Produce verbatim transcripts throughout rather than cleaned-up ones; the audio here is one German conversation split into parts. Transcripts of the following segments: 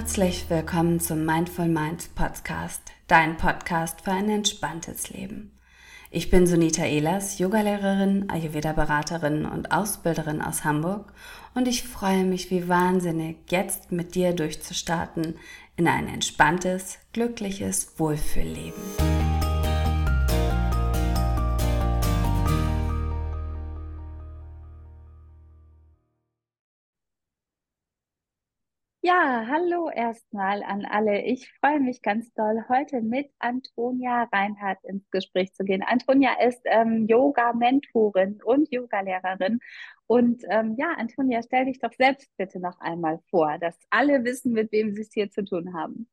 Herzlich willkommen zum Mindful Mind Podcast, dein Podcast für ein entspanntes Leben. Ich bin Sunita Ehlers, Yogalehrerin, Ayurveda-Beraterin und Ausbilderin aus Hamburg und ich freue mich wie wahnsinnig, jetzt mit dir durchzustarten in ein entspanntes, glückliches Wohlfühlleben. Ja, hallo erstmal an alle. Ich freue mich ganz doll, heute mit Antonia Reinhardt ins Gespräch zu gehen. Antonia ist ähm, Yoga-Mentorin und Yogalehrerin. Und ähm, ja, Antonia, stell dich doch selbst bitte noch einmal vor, dass alle wissen, mit wem sie es hier zu tun haben.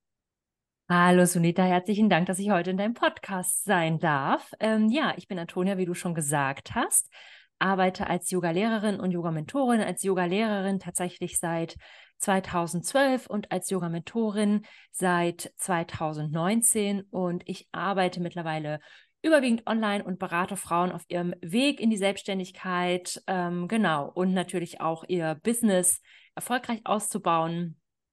Hallo Sunita, herzlichen Dank, dass ich heute in deinem Podcast sein darf. Ähm, ja, ich bin Antonia, wie du schon gesagt hast, arbeite als Yogalehrerin und Yogamentorin, als Yogalehrerin tatsächlich seit zweitausendzwölf und als Yogamentorin seit zweitausendneunzehn und ich arbeite mittlerweile überwiegend online und berate Frauen auf ihrem Weg in die Selbstständigkeit, ähm, genau, und natürlich auch ihr Business erfolgreich auszubauen.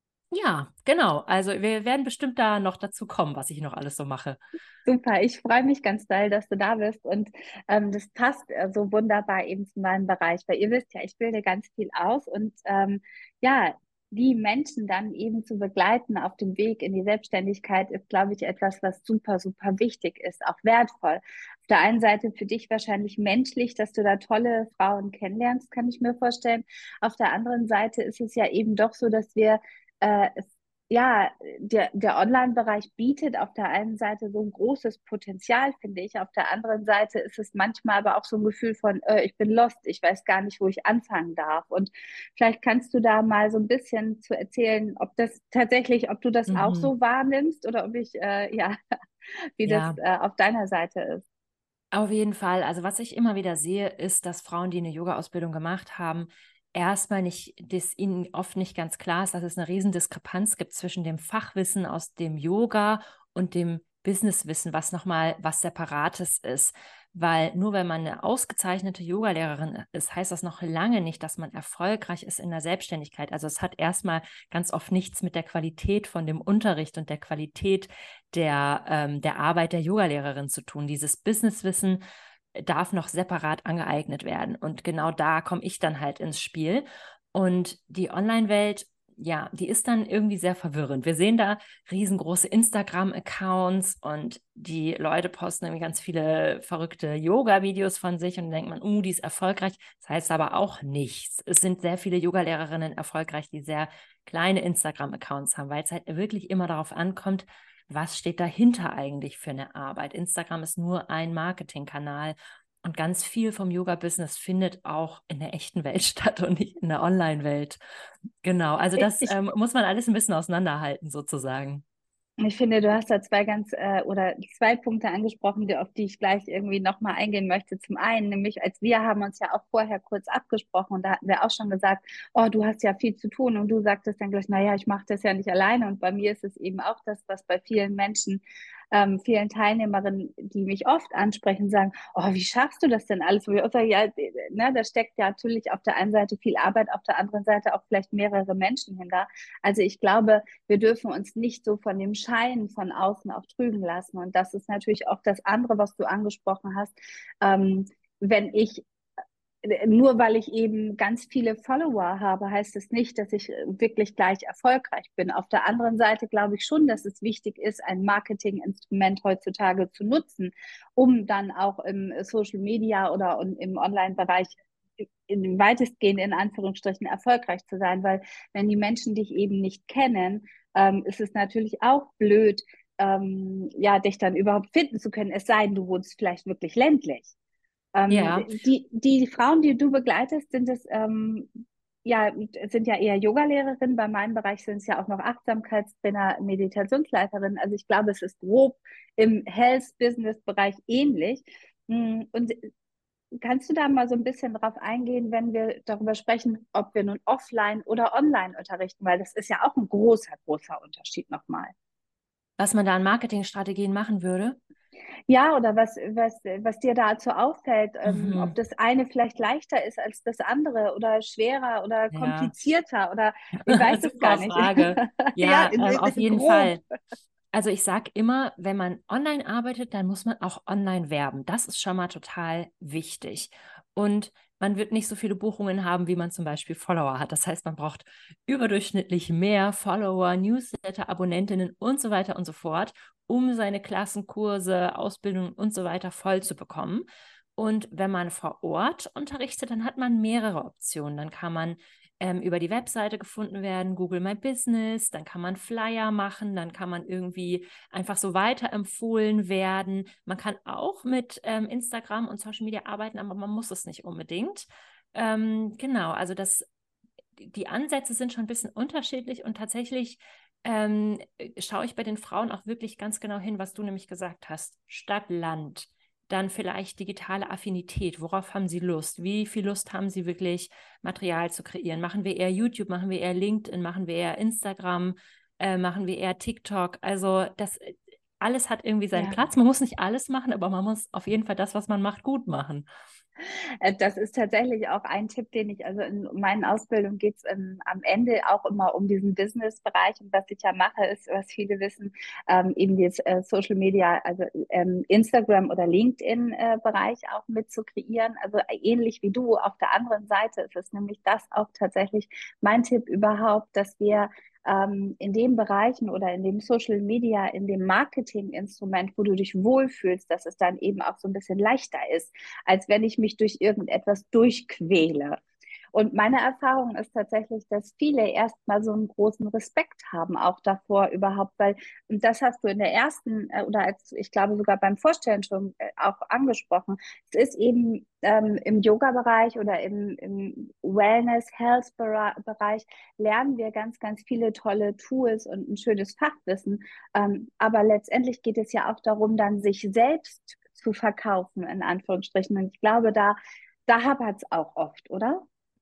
Ja, genau. Also wir werden bestimmt da noch dazu kommen, was ich noch alles so mache. Super, ich freue mich ganz doll, dass du da bist und ähm, das passt äh, so wunderbar eben zu meinem Bereich, weil ihr wisst ja, ich bilde ganz viel aus und ähm, ja, die Menschen dann eben zu begleiten auf dem Weg in die Selbstständigkeit ist, glaube ich, etwas, was super, super wichtig ist, auch wertvoll. Auf der einen Seite für dich wahrscheinlich menschlich, dass du da tolle Frauen kennenlernst, kann ich mir vorstellen. Auf der anderen Seite ist es ja eben doch so, dass wir äh, es ja, der, der Online-Bereich bietet auf der einen Seite so ein großes Potenzial, finde ich. Auf der anderen Seite ist es manchmal aber auch so ein Gefühl von, äh, ich bin lost, ich weiß gar nicht, wo ich anfangen darf. Und vielleicht kannst du da mal so ein bisschen zu erzählen, ob das tatsächlich, ob du das auch Mhm. so wahrnimmst oder ob ich, äh, ja, wie das Ja, äh, auf deiner Seite ist. auf jeden Fall. Also was ich immer wieder sehe, ist, dass Frauen, die eine Yoga-Ausbildung gemacht haben, erstmal nicht, dass ihnen oft nicht ganz klar ist, dass es eine riesen Diskrepanz gibt zwischen dem Fachwissen aus dem Yoga und dem Businesswissen, was nochmal was Separates ist. Weil nur wenn man eine ausgezeichnete Yogalehrerin ist, heißt das noch lange nicht, dass man erfolgreich ist in der Selbstständigkeit. Also es hat erstmal ganz oft nichts mit der Qualität von dem Unterricht und der Qualität der, ähm, der Arbeit der Yogalehrerin zu tun. Dieses Businesswissen darf noch separat angeeignet werden. Und genau da komme ich dann halt ins Spiel. Und die Online-Welt, ja, die ist dann irgendwie sehr verwirrend. Wir sehen da riesengroße Instagram-Accounts und die Leute posten irgendwie ganz viele verrückte Yoga-Videos von sich und dann denkt man, uh, die ist erfolgreich. Das heißt aber auch nichts. Es sind sehr viele Yogalehrerinnen erfolgreich, die sehr kleine Instagram-Accounts haben, weil es halt wirklich immer darauf ankommt, was steht dahinter eigentlich für eine Arbeit. Instagram ist nur ein Marketingkanal und ganz viel vom Yoga-Business findet auch in der echten Welt statt und nicht in der Online-Welt. Genau, also das Ich, ähm, muss man alles ein bisschen auseinanderhalten sozusagen. Ich finde, du hast da zwei ganz äh, oder zwei Punkte angesprochen, die, auf die ich gleich irgendwie nochmal eingehen möchte. Zum einen, nämlich als wir haben uns ja auch vorher kurz abgesprochen und da hatten wir auch schon gesagt, oh, du hast ja viel zu tun und du sagtest dann gleich, naja, ich mache das ja nicht alleine und bei mir ist es eben auch das, was bei vielen Menschen, ähm, vielen Teilnehmerinnen, die mich oft ansprechen, sagen, oh, wie schaffst du das denn alles? Wo ich auch sage, ja, ne, da steckt ja natürlich auf der einen Seite viel Arbeit, auf der anderen Seite auch vielleicht mehrere Menschen hinter. Also ich glaube, wir dürfen uns nicht so von dem Schein von außen auch trügen lassen. Und das ist natürlich auch das andere, was du angesprochen hast. Ähm, wenn ich nur weil ich eben ganz viele Follower habe, heißt es nicht, dass ich wirklich gleich erfolgreich bin. Auf der anderen Seite glaube ich schon, dass es wichtig ist, ein Marketinginstrument heutzutage zu nutzen, um dann auch im Social Media oder im Online-Bereich in weitestgehend in Anführungsstrichen erfolgreich zu sein, weil wenn die Menschen dich eben nicht kennen, ähm, ist es natürlich auch blöd, ähm, ja, dich dann überhaupt finden zu können, es sei denn, du wohnst vielleicht wirklich ländlich. Ähm, Ja, die, die Frauen, die du begleitest, sind es ähm, ja, sind ja eher Yogalehrerinnen. Bei meinem Bereich sind es ja auch noch Achtsamkeitstrainer, Meditationsleiterinnen. Also ich glaube, es ist grob im Health-Business-Bereich ähnlich. Mm, Und kannst du da mal so ein bisschen drauf eingehen, wenn wir darüber sprechen, ob wir nun offline oder online unterrichten? Weil das ist ja auch ein großer, großer Unterschied nochmal. was man da an Marketingstrategien machen würde. Ja, oder was, was, was dir dazu auffällt, ähm, ob Mhm. das eine vielleicht leichter ist als das andere oder schwerer oder Ja, komplizierter oder ich weiß es gar super nicht. Frage. Ja, Ja, in, ähm, auf in, jeden grob. Fall. Also ich sage immer, wenn man online arbeitet, dann muss man auch online werben. Das ist schon mal total wichtig. Und man wird nicht so viele Buchungen haben, wie man zum Beispiel Follower hat. Das heißt, man braucht überdurchschnittlich mehr Follower, Newsletter, Abonnentinnen und so weiter und so fort, um seine Klassen, Kurse, Ausbildungen und so weiter voll zu bekommen. Und wenn man vor Ort unterrichtet, dann hat man mehrere Optionen. Dann kann man ähm, über die Webseite gefunden werden, Google My Business, dann kann man Flyer machen, dann kann man irgendwie einfach so weiterempfohlen werden. Man kann auch mit ähm, Instagram und Social Media arbeiten, aber man muss es nicht unbedingt. Ähm, genau, also das, die Ansätze sind schon ein bisschen unterschiedlich und tatsächlich ähm, schaue ich bei den Frauen auch wirklich ganz genau hin, was du nämlich gesagt hast. Stadt, Land, dann vielleicht digitale Affinität. Worauf haben sie Lust? Wie viel Lust haben sie wirklich, Material zu kreieren? Machen wir eher YouTube? Machen wir eher LinkedIn? Machen wir eher Instagram? Äh, machen wir eher TikTok? Also das alles hat irgendwie seinen Ja. Platz. Man muss nicht alles machen, aber man muss auf jeden Fall das, was man macht, gut machen. Äh, Das ist tatsächlich auch ein Tipp, den ich, also in meinen Ausbildungen geht es ähm, am Ende auch immer um diesen Business-Bereich. Und was ich ja mache, ist, was viele wissen, ähm, eben das äh, Social Media, also ähm, Instagram oder LinkedIn-Bereich äh, auch mit zu kreieren. Also äh, ähnlich wie du. Auf der anderen Seite ist es nämlich das auch tatsächlich mein Tipp überhaupt, dass wir ähm, in den Bereichen oder in dem Social Media, in dem Marketing-Instrument, wo du dich wohlfühlst, dass es dann eben auch so ein bisschen leichter ist, als wenn ich mich durch irgendetwas durchquäle. Und meine Erfahrung ist tatsächlich, dass viele erstmal so einen großen Respekt haben, auch davor überhaupt, weil und das hast du in der ersten äh, oder als ich glaube sogar beim Vorstellen schon äh, auch angesprochen. Es ist eben ähm, im Yoga-Bereich oder im, im Wellness-Health-Bereich lernen wir ganz, ganz viele tolle Tools und ein schönes Fachwissen. Ähm, aber letztendlich geht es ja auch darum, dann sich selbst zu verkaufen, in Anführungsstrichen. Und ich glaube, da, da hapert es auch oft, oder?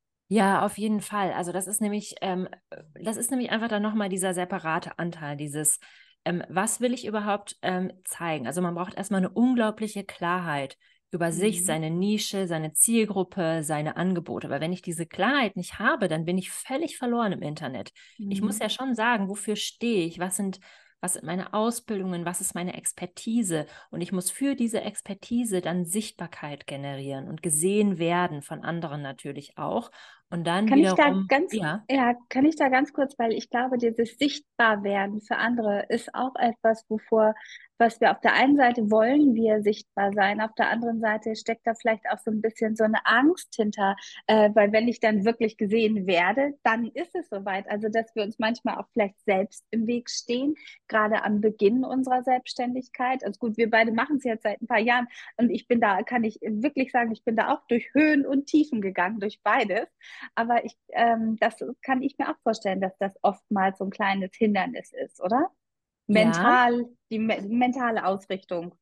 Ja, auf jeden Fall. Also das ist nämlich, ähm, das ist nämlich einfach dann nochmal dieser separate Anteil, dieses, ähm, was will ich überhaupt ähm, zeigen? Also man braucht erstmal eine unglaubliche Klarheit über sich, Mhm. seine Nische, seine Zielgruppe, seine Angebote. Weil wenn ich diese Klarheit nicht habe, dann bin ich völlig verloren im Internet. Ich muss Mhm. ja schon sagen, wofür stehe ich? Was sind, was sind meine Ausbildungen? Was ist meine Expertise? Und ich muss für diese Expertise dann Sichtbarkeit generieren und gesehen werden von anderen natürlich auch. Und dann Kann ich da wiederum, ganz, ja, ja, kann ich da ganz kurz, weil ich glaube, dieses Sichtbarwerden für andere ist auch etwas, wovor, was wir auf der einen Seite wollen, wir sichtbar sein, auf der anderen Seite steckt da vielleicht auch so ein bisschen so eine Angst hinter, äh, weil wenn ich dann wirklich gesehen werde, dann ist es soweit. Also, dass wir uns manchmal auch vielleicht selbst im Weg stehen, gerade am Beginn unserer Selbstständigkeit. Also gut, wir beide machen es jetzt seit ein paar Jahren und ich bin da, kann ich wirklich sagen, ich bin da auch durch Höhen und Tiefen gegangen, durch beides. Aber ich, ähm, das kann ich mir auch vorstellen, dass das oftmals so ein kleines Hindernis ist, oder? ja, Mental, die me mentale Ausrichtung.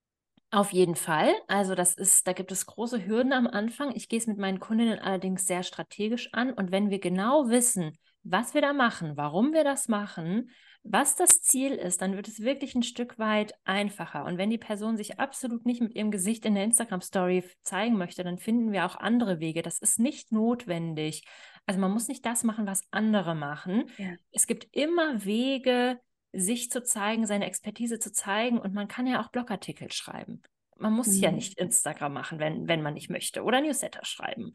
auf jeden Fall. Also das ist, da gibt es große Hürden am Anfang. Ich gehe es mit meinen Kundinnen allerdings sehr strategisch an. Und wenn wir genau wissen, was wir da machen, warum wir das machen, was das Ziel ist, dann wird es wirklich ein Stück weit einfacher. Und wenn die Person sich absolut nicht mit ihrem Gesicht in der Instagram-Story zeigen möchte, dann finden wir auch andere Wege. Das ist nicht notwendig. Also man muss nicht das machen, was andere machen. Ja. Es gibt immer Wege, sich zu zeigen, seine Expertise zu zeigen. Und man kann ja auch Blogartikel schreiben. Man muss ja Mhm. nicht Instagram machen, wenn, wenn man nicht möchte. Oder Newsletter schreiben.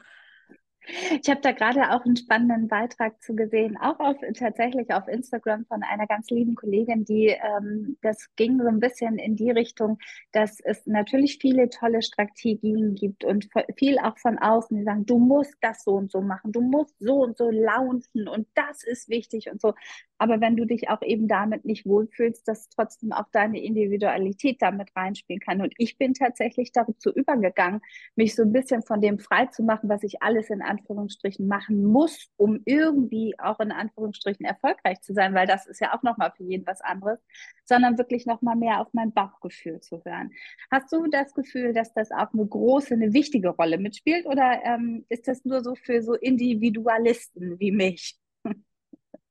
Ich habe da gerade auch einen spannenden Beitrag zu gesehen, auch auf, tatsächlich auf Instagram von einer ganz lieben Kollegin, die ähm, das ging so ein bisschen in die Richtung, dass es natürlich viele tolle Strategien gibt und viel auch von außen, die sagen, du musst das so und so machen, du musst so und so launchen und das ist wichtig und so. Aber wenn du dich auch eben damit nicht wohlfühlst, dass trotzdem auch deine Individualität damit reinspielen kann. Und ich bin tatsächlich dazu übergegangen, mich so ein bisschen von dem frei zu machen, was ich alles in Anführungsstrichen machen muss, um irgendwie auch in Anführungsstrichen erfolgreich zu sein, weil das ist ja auch nochmal für jeden was anderes, sondern wirklich nochmal mehr auf mein Bauchgefühl zu hören. Hast du das Gefühl, dass das auch eine große, eine wichtige Rolle mitspielt oder ähm, ist das nur so für so Individualisten wie mich?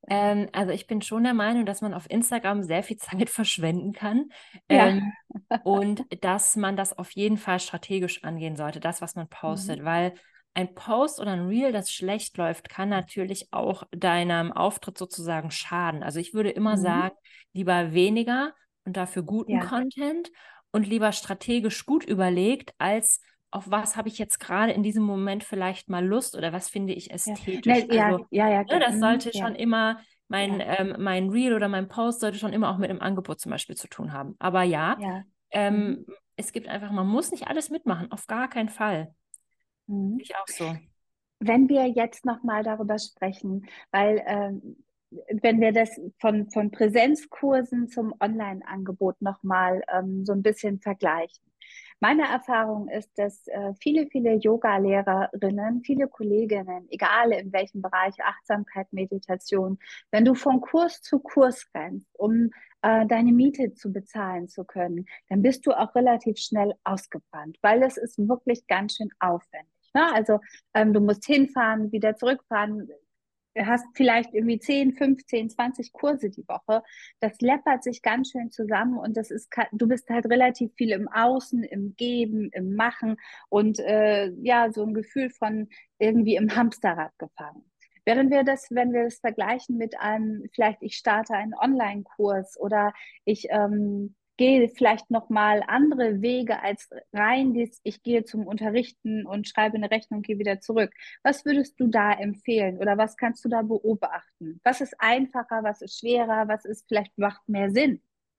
Ähm, also ich bin schon der Meinung, dass man auf Instagram sehr viel Zeit verschwenden kann. Ja. Ähm, und dass man das auf jeden Fall strategisch angehen sollte, das, was man postet, Mhm. weil ein Post oder ein Reel, das schlecht läuft, kann natürlich auch deinem Auftritt sozusagen schaden. Also ich würde immer Mhm. sagen, lieber weniger und dafür guten Ja. Content und lieber strategisch gut überlegt, als auf was habe ich jetzt gerade in diesem Moment vielleicht mal Lust oder was finde ich Ja. ästhetisch. Ne, ja, Also ja, ja, ne, klar. das Mhm. sollte schon Ja, immer, mein, ja, ähm, mein Reel oder mein Post sollte schon immer auch mit dem Angebot zum Beispiel zu tun haben. Aber ja, ja. ähm, Mhm. es gibt einfach, man muss nicht alles mitmachen, auf gar keinen Fall. Mhm. Ich auch so. Wenn wir jetzt nochmal darüber sprechen, weil ähm, wenn wir das von, von Präsenzkursen zum Online-Angebot nochmal ähm, so ein bisschen vergleichen. Meine Erfahrung ist, dass äh, viele, viele Yoga-Lehrerinnen, viele Kolleginnen, egal in welchem Bereich, Achtsamkeit, Meditation, wenn du von Kurs zu Kurs rennst, um äh, deine Miete zu bezahlen zu können, dann bist du auch relativ schnell ausgebrannt, weil es ist wirklich ganz schön aufwendig. Ne? Also ähm, du musst hinfahren, wieder zurückfahren, hast vielleicht irgendwie zehn, fünfzehn, zwanzig Kurse die Woche. Das läppert sich ganz schön zusammen und das ist, du bist halt relativ viel im Außen, im Geben, im Machen und äh, ja, so ein Gefühl von irgendwie im Hamsterrad gefangen. Während wir das, wenn wir das vergleichen mit einem, vielleicht ich starte einen Online-Kurs oder ich ähm, gehe vielleicht nochmal andere Wege als rein, dies, ich gehe zum Unterrichten und schreibe eine Rechnung, gehe wieder zurück. Was würdest du da empfehlen oder was kannst du da beobachten? Was ist einfacher, was ist schwerer, was ist vielleicht macht mehr Sinn?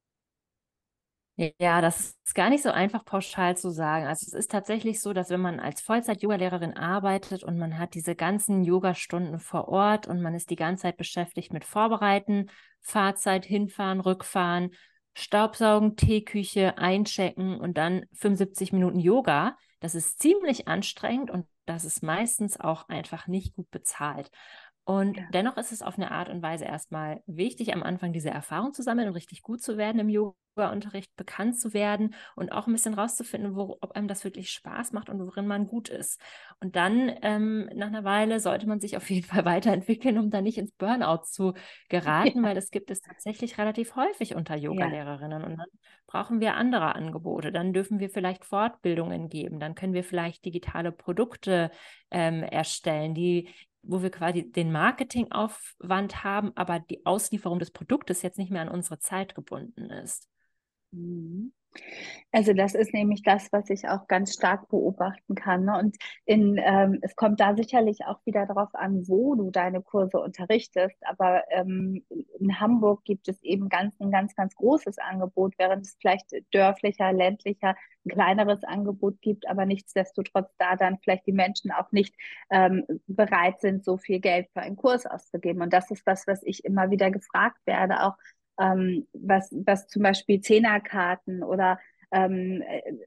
Ja, das ist gar nicht so einfach pauschal zu sagen. Also es ist tatsächlich so, dass wenn man als Vollzeit-Yoga-Lehrerin arbeitet und man hat diese ganzen Yogastunden vor Ort und man ist die ganze Zeit beschäftigt mit Vorbereiten, Fahrzeit, hinfahren, rückfahren, Staubsaugen, Teeküche, einchecken und dann fünfundsiebzig Minuten Yoga, das ist ziemlich anstrengend und das ist meistens auch einfach nicht gut bezahlt. Und Ja. dennoch ist es auf eine Art und Weise erstmal wichtig, am Anfang diese Erfahrung zu sammeln und richtig gut zu werden im Yoga-Unterricht, bekannt zu werden und auch ein bisschen rauszufinden, wo, ob einem das wirklich Spaß macht und worin man gut ist. Und dann ähm, nach einer Weile sollte man sich auf jeden Fall weiterentwickeln, um dann nicht ins Burnout zu geraten, weil das gibt es tatsächlich relativ häufig unter Ja. Yoga-Lehrerinnen. Und dann brauchen wir andere Angebote. Dann dürfen wir vielleicht Fortbildungen geben. Dann können wir vielleicht digitale Produkte ähm, erstellen, die wo wir quasi den Marketingaufwand haben, aber die Auslieferung des Produktes jetzt nicht mehr an unsere Zeit gebunden ist. Mhm. Also das ist nämlich das, was ich auch ganz stark beobachten kann. Ne? Und in, ähm, es kommt da sicherlich auch wieder darauf an, wo du deine Kurse unterrichtest. Aber ähm, in Hamburg gibt es eben ganz, ein ganz, ganz großes Angebot, während es vielleicht dörflicher, ländlicher, ein kleineres Angebot gibt, aber nichtsdestotrotz da dann vielleicht die Menschen auch nicht ähm, bereit sind, so viel Geld für einen Kurs auszugeben. Und das ist was, was ich immer wieder gefragt werde, auch ähm, was, was zum Beispiel Zehnerkarten oder ähm,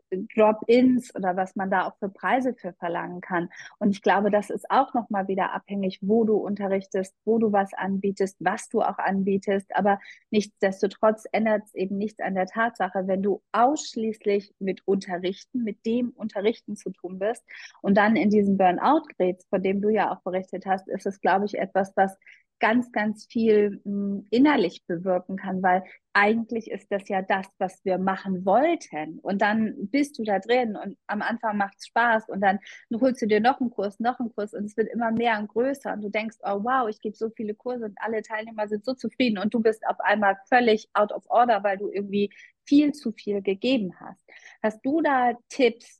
Drop-ins oder was man da auch für Preise für verlangen kann. Und ich glaube, das ist auch nochmal wieder abhängig, wo du unterrichtest, wo du was anbietest, was du auch anbietest. Aber nichtsdestotrotz ändert es eben nichts an der Tatsache, wenn du ausschließlich mit Unterrichten, mit dem Unterrichten zu tun bist und dann in diesen Burnout gerätst, von dem du ja auch berichtet hast, ist es, glaube ich, etwas, was ganz, ganz viel mh, innerlich bewirken kann, weil eigentlich ist das ja das, was wir machen wollten. Und dann bist du da drin und am Anfang macht es Spaß und dann holst du dir noch einen Kurs, noch einen Kurs und es wird immer mehr und größer und du denkst, oh wow, ich gebe so viele Kurse und alle Teilnehmer sind so zufrieden und du bist auf einmal völlig out of order, weil du irgendwie viel zu viel gegeben hast. Hast du da Tipps,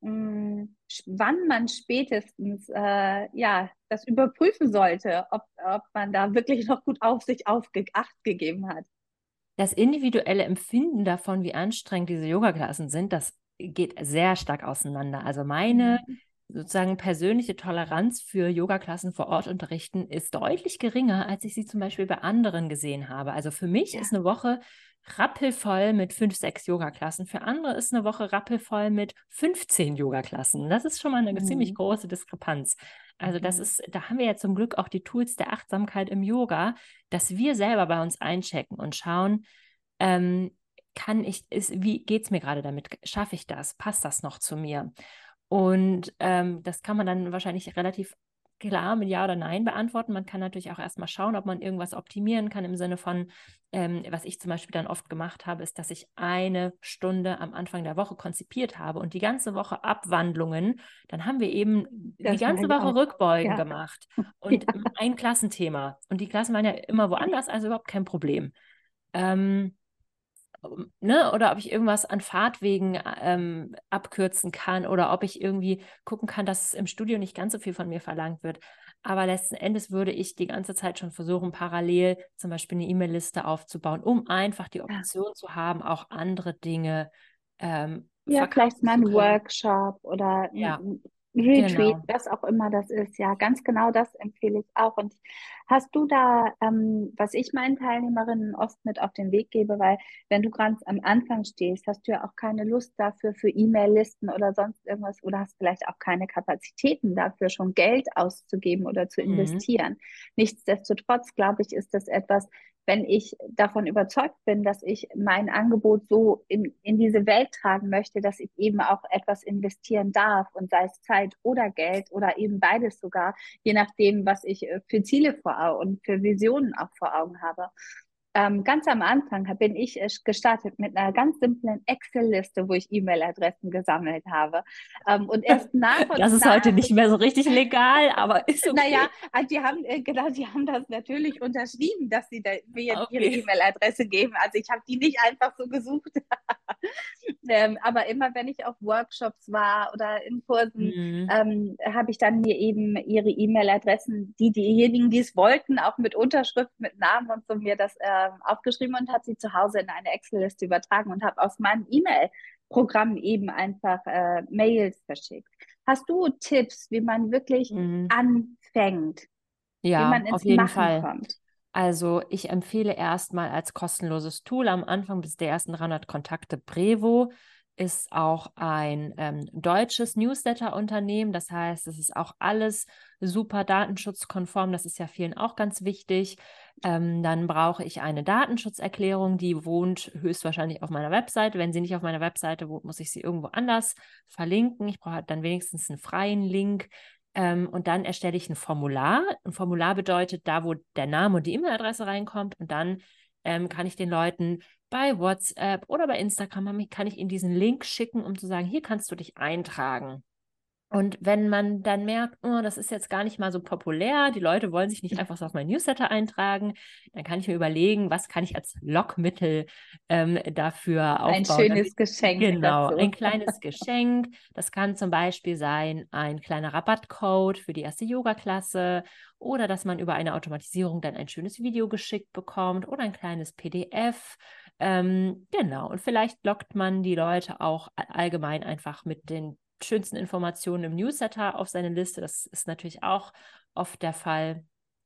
mh, wann man spätestens äh, ja, das überprüfen sollte, ob, ob man da wirklich noch gut auf sich aufge Acht gegeben hat? Das individuelle Empfinden davon, wie anstrengend diese Yoga-Klassen sind, das geht sehr stark auseinander. Also meine Mhm. sozusagen persönliche Toleranz für Yoga-Klassen vor Ort unterrichten ist deutlich geringer, als ich sie zum Beispiel bei anderen gesehen habe. Also für mich Ja. ist eine Woche rappelvoll mit fünf, sechs Yoga-Klassen. Für andere ist eine Woche rappelvoll mit fünfzehn Yoga-Klassen. Das ist schon mal eine mhm. ziemlich große Diskrepanz. Also das ist, da haben wir ja zum Glück auch die Tools der Achtsamkeit im Yoga, dass wir selber bei uns einchecken und schauen, ähm, kann ich, ist, wie geht es mir gerade damit? Schaffe ich das? Passt das noch zu mir? Und ähm, das kann man dann wahrscheinlich relativ klar mit Ja oder Nein beantworten. Man kann natürlich auch erstmal schauen, ob man irgendwas optimieren kann im Sinne von, ähm, was ich zum Beispiel dann oft gemacht habe, ist, dass ich eine Stunde am Anfang der Woche konzipiert habe und die ganze Woche Abwandlungen. Dann haben wir eben Das die mache ganze ich Woche auch. Rückbeugen Ja. gemacht und Ja. ein Klassenthema. Und die Klassen waren ja immer woanders, also überhaupt kein Problem. Ähm, Ne, oder ob ich irgendwas an Fahrtwegen ähm, abkürzen kann oder ob ich irgendwie gucken kann, dass es im Studio nicht ganz so viel von mir verlangt wird. Aber letzten Endes würde ich die ganze Zeit schon versuchen, parallel zum Beispiel eine E-Mail-Liste aufzubauen, um einfach die Ja. Option zu haben, auch andere Dinge ähm, Ja, vielleicht verkaufen mal zu ein können. Workshop oder Ja, ein ein Retreat, genau. was auch immer das ist. Ja, ganz genau das empfehle ich auch. Und hast du da, ähm, was ich meinen Teilnehmerinnen oft mit auf den Weg gebe, weil wenn du ganz am Anfang stehst, hast du ja auch keine Lust dafür für E-Mail-Listen oder sonst irgendwas oder hast vielleicht auch keine Kapazitäten dafür, schon Geld auszugeben oder zu Mhm. investieren. Nichtsdestotrotz, glaube ich, ist das etwas, wenn ich davon überzeugt bin, dass ich mein Angebot so in, in diese Welt tragen möchte, dass ich eben auch etwas investieren darf und sei es Zeit oder Geld oder eben beides sogar, je nachdem, was ich äh, für Ziele vor Augen und für Visionen auch vor Augen habe. Ähm, ganz am Anfang bin ich äh, gestartet mit einer ganz simplen Excel-Liste, wo ich E-Mail-Adressen gesammelt habe. Ähm, und erst nach Das und ist heute nach nicht mehr so richtig legal, aber ist naja, okay. also die haben, äh, genau, die haben das natürlich unterschrieben, dass sie da mir ihre Okay. E-Mail-Adresse geben. Also ich habe die nicht einfach so gesucht. ähm, aber immer wenn ich auf Workshops war oder in Kursen, Mhm. ähm, habe ich dann mir eben ihre E-Mail-Adressen, die diejenigen, die es wollten, auch mit Unterschrift, mit Namen und so mir das ähm, aufgeschrieben und habe sie zu Hause in eine Excel-Liste übertragen und habe aus meinem E-Mail-Programm eben einfach äh, Mails verschickt. Hast du Tipps, wie man wirklich Mhm. anfängt, wie Ja, man auf ins jeden Machen Fall. kommt? Also ich empfehle erstmal als kostenloses Tool am Anfang bis der ersten dreihundert Kontakte Brevo. Ist auch ein ähm, deutsches Newsletter-Unternehmen. Das heißt, es ist auch alles super datenschutzkonform. Das ist ja vielen auch ganz wichtig. Ähm, dann brauche ich eine Datenschutzerklärung, die wohnt höchstwahrscheinlich auf meiner Webseite. Wenn sie nicht auf meiner Webseite wohnt, muss ich sie irgendwo anders verlinken. Ich brauche halt dann wenigstens einen freien Link. Ähm, und dann erstelle ich ein Formular. Ein Formular bedeutet da, wo der Name und die E-Mail-Adresse reinkommt. Und dann ähm, kann ich den Leuten bei WhatsApp oder bei Instagram, kann ich ihnen diesen Link schicken, um zu sagen, hier kannst du dich eintragen. Und wenn man dann merkt, oh, das ist jetzt gar nicht mal so populär, die Leute wollen sich nicht einfach so auf mein Newsletter eintragen, dann kann ich mir überlegen, was kann ich als Lockmittel ähm, dafür Ein aufbauen, damit schönes Geschenk genau, dazu. ein kleines Geschenk. Das kann zum Beispiel sein, ein kleiner Rabattcode für die erste Yoga-Klasse oder dass man über eine Automatisierung dann ein schönes Video geschickt bekommt oder ein kleines P D F. Ähm, genau, und vielleicht lockt man die Leute auch allgemein einfach mit den schönsten Informationen im Newsletter auf seine Liste. Das ist natürlich auch oft der Fall.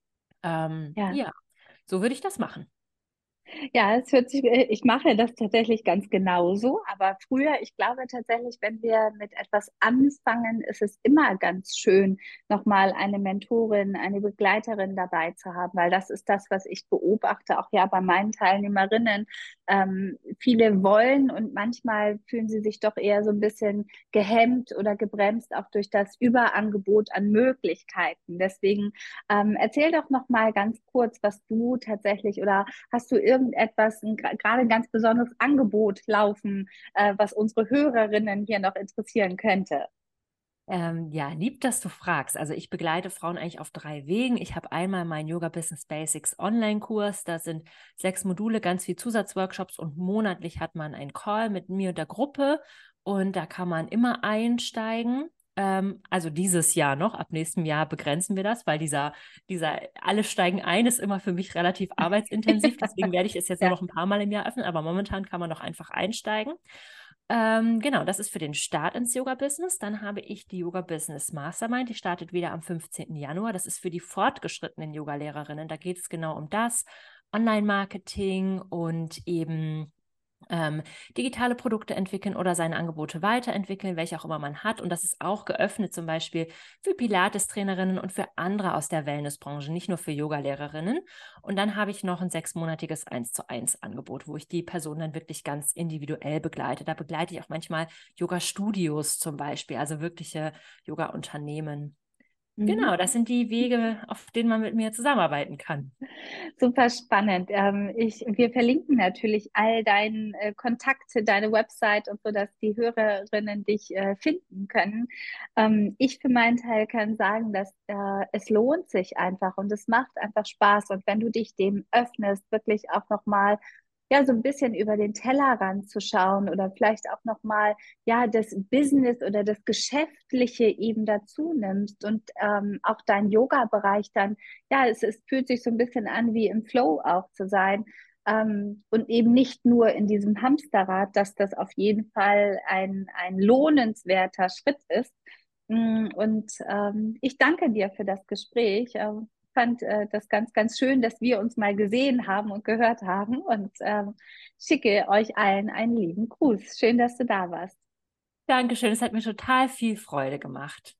Ähm, Ja. ja, so würde ich das machen. Ja, es hört sich, äh, ich mache das tatsächlich ganz genauso, aber früher, ich glaube tatsächlich, wenn wir mit etwas anfangen, ist es immer ganz schön, nochmal eine Mentorin, eine Begleiterin dabei zu haben, weil das ist das, was ich beobachte, auch ja bei meinen Teilnehmerinnen. Ähm, viele wollen und manchmal fühlen sie sich doch eher so ein bisschen gehemmt oder gebremst, auch durch das Überangebot an Möglichkeiten. Deswegen ähm, erzähl doch nochmal ganz kurz, was du tatsächlich oder hast du irgendetwas, ein, gerade ein ganz besonderes Angebot laufen, äh, was unsere Hörerinnen hier noch interessieren könnte? Ähm, ja, lieb, dass du fragst. Also ich begleite Frauen eigentlich auf drei Wegen. Ich habe einmal meinen Yoga Business Basics Online-Kurs. Da sind sechs Module, ganz viel Zusatzworkshops und monatlich hat man einen Call mit mir und der Gruppe und da kann man immer einsteigen. Ähm, also dieses Jahr noch, ab nächstem Jahr begrenzen wir das, weil dieser, dieser alle steigen ein ist immer für mich relativ arbeitsintensiv. Deswegen werde ich es jetzt nur Ja. noch ein paar Mal im Jahr öffnen, aber momentan kann man noch einfach einsteigen. Ähm, genau, das ist für den Start ins Yoga-Business. Dann habe ich die Yoga-Business Mastermind, die startet wieder am fünfzehnten Januar. Das ist für die fortgeschrittenen Yoga-Lehrerinnen. Da geht es genau um das, Online-Marketing und eben ähm, digitale Produkte entwickeln oder seine Angebote weiterentwickeln, welche auch immer man hat. Und das ist auch geöffnet zum Beispiel für Pilates-Trainerinnen und für andere aus der Wellnessbranche, nicht nur für Yoga-Lehrerinnen. Und dann habe ich noch ein sechsmonatiges eins zu eins Angebot, wo ich die Person dann wirklich ganz individuell begleite. Da begleite ich auch manchmal Yoga-Studios zum Beispiel, also wirkliche Yoga-Unternehmen. Genau, das sind die Wege, auf denen man mit mir zusammenarbeiten kann. Super spannend. Ähm, ich, wir verlinken natürlich all deine äh, Kontakte, deine Website und so, dass die Hörerinnen dich äh, finden können. Ähm, ich für meinen Teil kann sagen, dass äh, es lohnt sich einfach und es macht einfach Spaß. Und wenn du dich dem öffnest, wirklich auch nochmal ja, so ein bisschen über den Tellerrand zu schauen oder vielleicht auch nochmal, ja, das Business oder das Geschäftliche eben dazu nimmst und ähm, auch dein Yoga-Bereich dann, ja, es, es fühlt sich so ein bisschen an, wie im Flow auch zu sein. Ähm, und eben nicht nur in diesem Hamsterrad, dass das auf jeden Fall ein, ein lohnenswerter Schritt ist. Mm, Und ähm, ich danke dir für das Gespräch. Ähm, fand äh, das ganz, ganz schön, dass wir uns mal gesehen haben und gehört haben und ähm, schicke euch allen einen lieben Gruß. Schön, dass du da warst. Dankeschön, es hat mir total viel Freude gemacht.